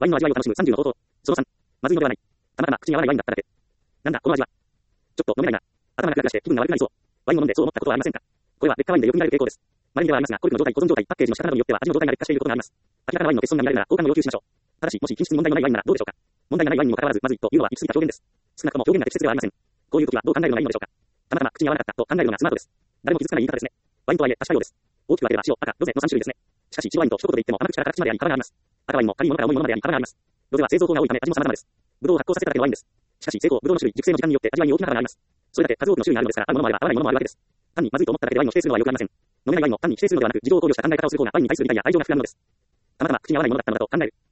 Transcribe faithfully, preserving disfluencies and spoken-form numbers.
ワインの味わいを楽しむさんじゅうの方法。そのさん、まずいのではない。たまたま口に合わないワインだっただけ。なんだ、この味は。ちょっと飲めないな。頭がクラクラして気分が悪くなりそう。ワインを飲んでそう思ったことはありませんか？これは劣化ワインでよく見られる傾向です。まれにではありますが、コルクの状態、保存状態、パッケージの仕方などによっては味の状態が劣化していることがあります。明らかなワインの欠損が見られるなら交換を要求しましょう。ただし、もし品質に問題のないワインならどうでしょうか？問題がないワインにもかかわらず、まずいというのは行き過ぎた表現です。少なくとも表現が適切ではありません。こういう時はどう考えるのがいいのでしょうか？たまたま口に合わなかったと考えるのがスマートです。誰も傷つかない言い方ですね。ワインとはいえ確かようです。大きく分ければ白、赤、ロゼのさん種類ですね。しかし、白ワインと一言で言っても甘口から辛口まであり幅があります。赤ワインも軽いものから重いものまであり幅があります。ロゼは製造法が多いため味も様々です。ブドウを発酵させただけのワインです。しかし、製法、ブドウの種類、熟成の時間によって味わいに大きな幅があります。それだけ数多くの種類があるのですから、合うものもあれば合わないものもあるわけです。単にまずいと思っただけでワインを否定するのはよくありません。飲めないワインを単に否定するのではなく、事情を考慮した考え方をする方がワインに対する理解や愛情が膨らむのです。たまたま口に合わないものだったのだと考える。